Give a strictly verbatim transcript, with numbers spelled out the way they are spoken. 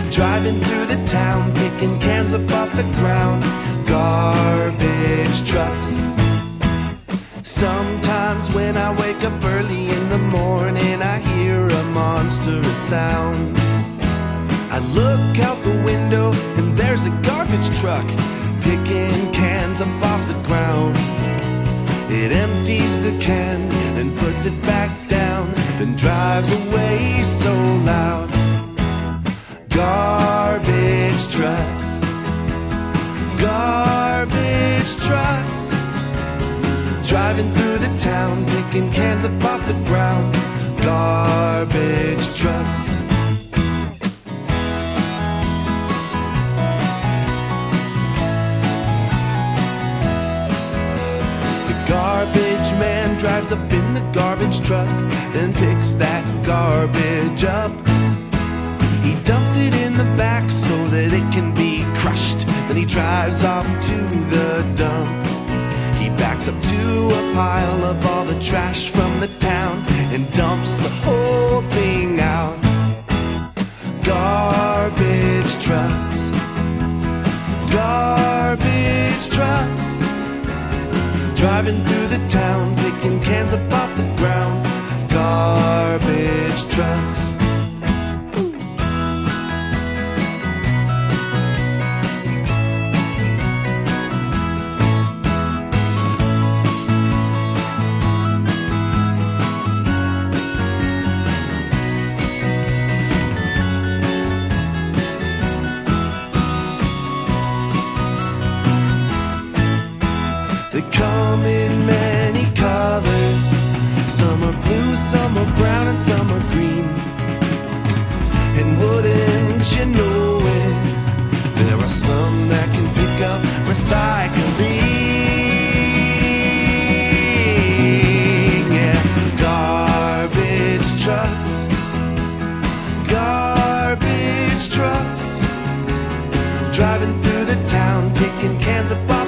driving through the town, picking cans up off the ground. Garbage trucks. Sometimes when I wake up early in the morning, I hear a monstrous sound. I look out the window and there's a garbage truck picking cans up off the ground. It empties the can and puts it back down, then drives away so loud. Garbage trucks, garbage trucks, driving through the town, picking cans up off the ground. Garbage trucks. The garbage man drives up in the garbage truck, then picks that garbage up. He dumps it in the back so that it can be crushed. Then he drives off to the dump. He backs up to a pile of all the trash from the town and dumps the whole thing out. Garbage trucks, garbage trucks, driving through the town, picking cans up off the ground. Garbage trucks. They come in many colors. Some are blue, some are brown, and some are green. And wouldn't you know it, there are some that can pick up recycling. Yeah, garbage trucks, garbage trucks, driving through the town, picking cans up